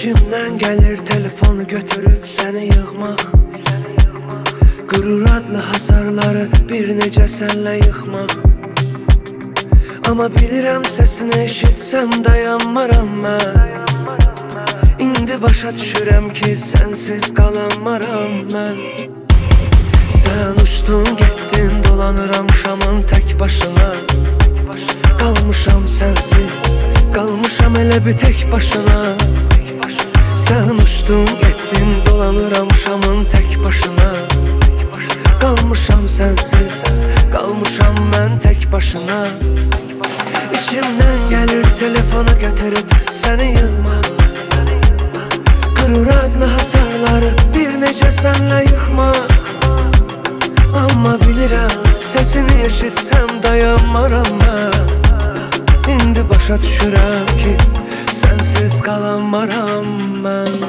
İçimden gelir telefonu götürüp seni yığmaq, qürur adlı hasarları bir necə sənlə yıxmaq. Amma bilirəm səsini eşitsəm dayanmaram mən. İndi başa düşürəm ki sənsiz qalanmaram mən. Sən uçdun getdin dolanıram Şamın tək başına. Qalmışam sənsiz, qalmışam elə bir tək başına. Sən uçdun getdin dolanıram Şamın tək başına. Qalmışam sənsiz, qalmışam mən tək başına. İçimdən gəlir telefonu götürüb səni yığmaq, qürur adlı hasarları bir necə sənlə yıxmaq. Amma bilirəm səsini eşitsəm dayanmaram mən. İndi başa düşürəm ki sənsiz qalanmaram mən.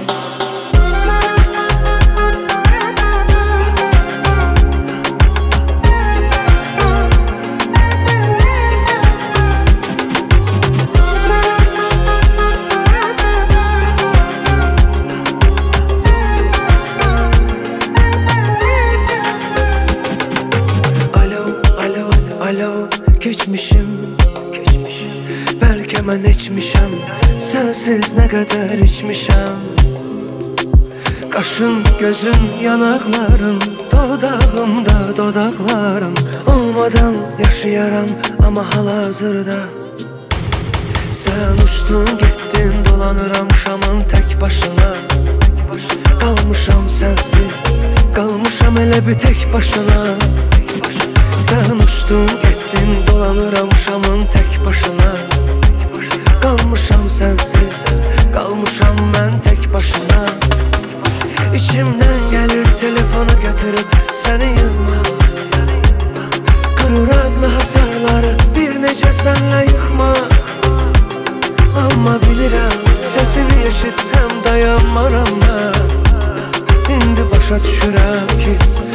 Alo, keçmişim, bəlkə mən içmişəm, sənsiz nə qədər içmişəm. Qaşın, gözün, yanaqların, dodağımda dodaqların. Olmadan yaşayaram amma hal-hazırda. Sən uçdun getdin dolanıram Şamın tək başına. Qalmışam sənsiz, qalmışam elə bir tək başına. Sən uçdun getdin dolanıram Şamın tək başına. Qalmışam sənsiz, qalmışam mən tək başına. İçimdən gəlir telefonu götürüb səni yığmaq, qürur adlı hasarları bir necə sənlə yıxmaq. Amma bilirəm səsini eşitsəm dayanmaram mən. İndi başa düşürəm ki